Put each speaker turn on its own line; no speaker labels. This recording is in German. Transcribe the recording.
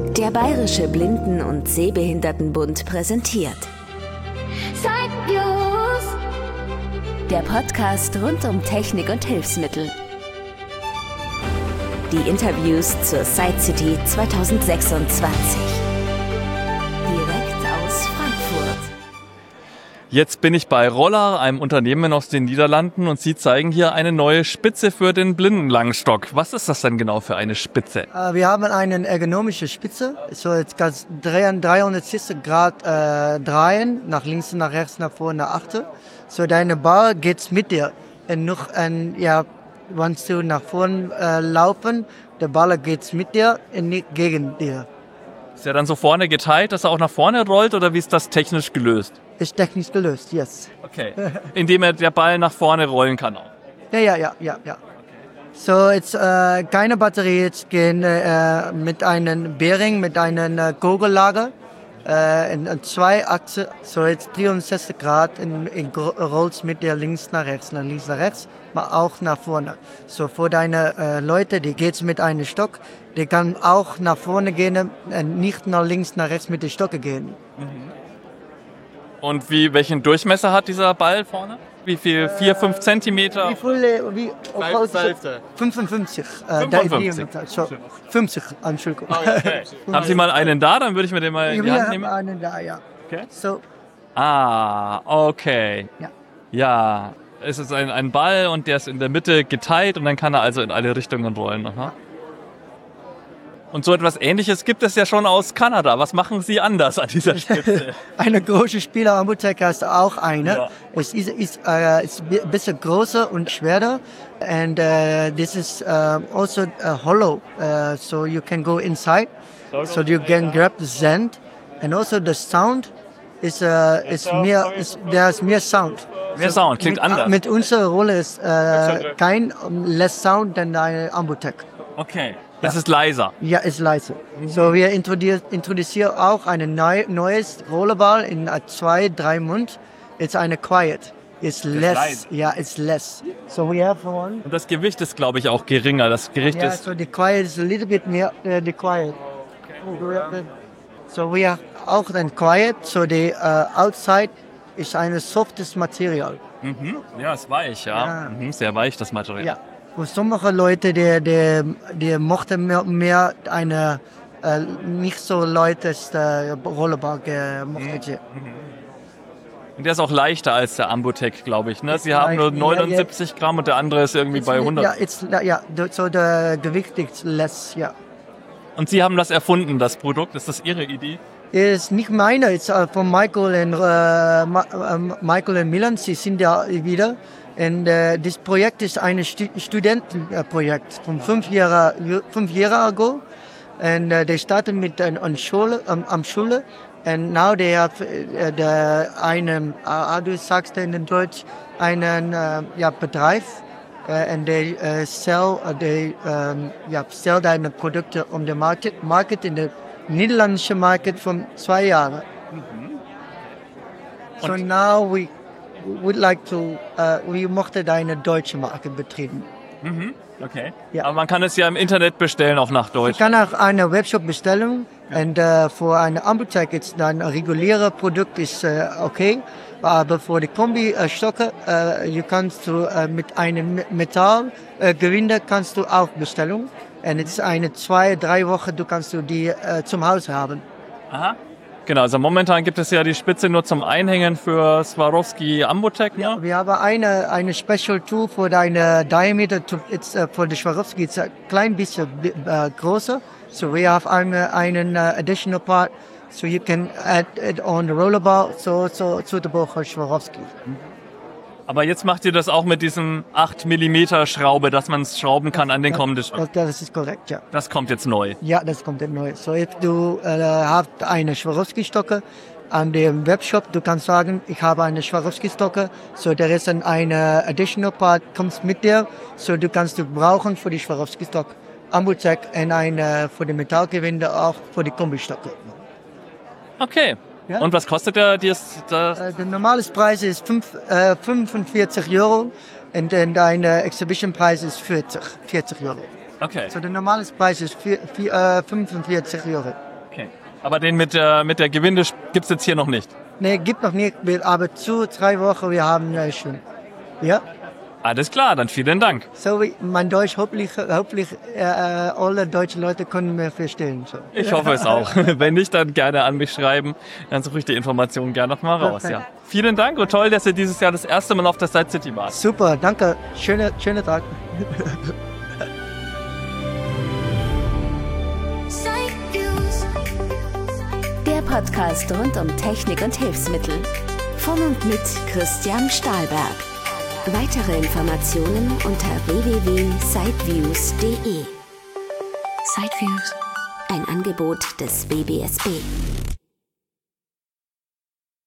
Der Bayerische Blinden- und Sehbehindertenbund präsentiert Sideviews, der Podcast rund um Technik und Hilfsmittel. Die Interviews zur Sight City 2026. Direkt aus Frankfurt.
Jetzt bin ich bei Roller, einem Unternehmen aus den Niederlanden, und Sie zeigen hier eine neue Spitze für den Blindenlangstock. Was ist das denn genau für eine Spitze?
Wir haben eine ergonomische Spitze, so jetzt kannst 360 Grad drehen, nach links, nach rechts, nach vorne, nach achter. So deine Bar geht mit dir. Und noch wenn du nach vorne laufen, der Ball geht mit dir und nicht gegen dir.
Ist er dann so vorne geteilt, dass er auch nach vorne rollt, oder wie ist das technisch gelöst?
Ist technisch gelöst, yes.
Okay, indem der Ball nach vorne rollen kann auch.
Ja. So, jetzt keine Batterie, jetzt gehen mit einem Bearing, mit einem Kugellager in 2 Achsen, so jetzt 63 Grad in rollst mit dir links nach rechts, aber auch nach vorne. So für deine Leute, die geht's mit einem Stock, die kann auch nach vorne gehen und nicht nach links, nach rechts mit den Stocken gehen.
Und welchen Durchmesser hat dieser Ball vorne? Wie viel? 4-5 Zentimeter?
Wie 55.
55.
So, 50, Entschuldigung.
Okay. Haben Sie mal einen da? Dann würde ich mir den mal in die Hand nehmen.
Wir haben einen da, ja.
Okay.
So,
Okay.
ja.
Ja, es ist ein Ball und der ist in der Mitte geteilt und dann kann er also in alle Richtungen rollen. Aha. Und so etwas Ähnliches gibt es ja schon aus Kanada. Was machen Sie anders an dieser Spitze?
Eine große Spieler Ambutech hast auch eine.
Ja.
Es ist ein bisschen größer und schwerer. And this is also hollow, so you can go inside, so you can grab the sand. And also the sound is there's mehr Sound.
Mehr Sound, klingt anders.
Mit unserer Rolle ist kein less Sound than eine Ambutech.
Okay, das ist leiser.
Ja, ist leise. So, wir introduzieren auch ein neues Rollerball in 2-3 Mund. It's eine Quiet. It's less. Ja, it's less. So we have one.
Und das Gewicht ist, glaube ich, auch geringer. Das Gewicht ist...
So the Quiet is a little bit mehr, the Quiet. So we have auch ein Quiet. So the outside ist ein softes Material.
Ja, ist weich, ja. Sehr weich, das Material.
Ja. Für sommige Leute, die mochten mehr eine nicht so leichtes Rollerball mochten.
Und der ist auch leichter als der Ambutech, glaube ich. Ne? Sie haben nur 79 Gramm und der andere ist irgendwie bei 100.
So der Gewicht ist less, ja.
Und Sie haben das erfunden, das Produkt? Ist das Ihre Idee?
Ist nicht meine, ist von Michael und Milan. Sie sind ja wieder. Und das Projekt ist ein Studentenprojekt von 5 Jahren ago. Und they started mit an Schule, am Schule. And now they have einen, du sagst in Deutsch, einen Betrieb. And they sell deine Produkte on the market in der niederländischen Market von 2 Jahren. So now we would like to, we möchten eine deutsche Marke betrieben.
Okay.
Ja.
Aber man kann es ja im Internet bestellen, auch nach Deutsch.
Ich kann auch eine Webshop bestellen. Und für eine Ambutech ist ein reguläres Produkt ist okay. Aber für die Kombi-Stocke, mit einem Metallgewinde kannst du auch bestellen. Und es ist eine 2-3 Wochen, du kannst die zum Hause haben.
Aha. Genau, also momentan gibt es ja die Spitze nur zum Einhängen für Swarovski Ambutech. Ne?
Ja, wir haben eine Special Tool für deine Diameter. Für die Swarovski ist ein klein bisschen größer. So we have einen additional part, so you can add it on the rollerball, so suitable for Swarovski.
Aber jetzt macht ihr das auch mit diesem 8 mm Schraube, dass man es schrauben kann an den kommenden Schraube.
Das ist korrekt, ja.
Das kommt jetzt neu.
Ja, das kommt jetzt neu. So, if du hast eine Swarovski-Stocke an dem Webshop, du kannst sagen, ich habe eine Swarovski-Stocke, so there is eine additional part, kommt mit dir, so du kannst brauchen für die Swarovski-Stocke. Ambutech und eine für die Metallgewinde auch für die Kombistocke.
Okay. Ja? Und was kostet der
normale Preis ist 45 Euro und ein Exhibition-Preis ist 40 Euro.
Okay.
So der normale Preis ist 45 Euro.
Okay. Aber den mit der Gewinde gibt es jetzt hier noch nicht?
Nee, gibt noch nicht, aber 2-3 Wochen wir haben schon. Ja?
Alles klar, dann vielen Dank.
So, mein Deutsch, hoffentlich alle deutschen Leute können mir verstehen. So.
Ich hoffe es auch. Wenn nicht, dann gerne an mich schreiben. Dann suche ich die Informationen gerne noch mal raus. Ja. Vielen Dank und toll, dass ihr dieses Jahr das erste Mal auf der Side City wart.
Super, danke. Schöner Tag.
Der Podcast rund um Technik und Hilfsmittel. Von und mit Christian Stahlberg. Weitere Informationen unter www.sideviews.de. Sideviews, ein Angebot des WBSB.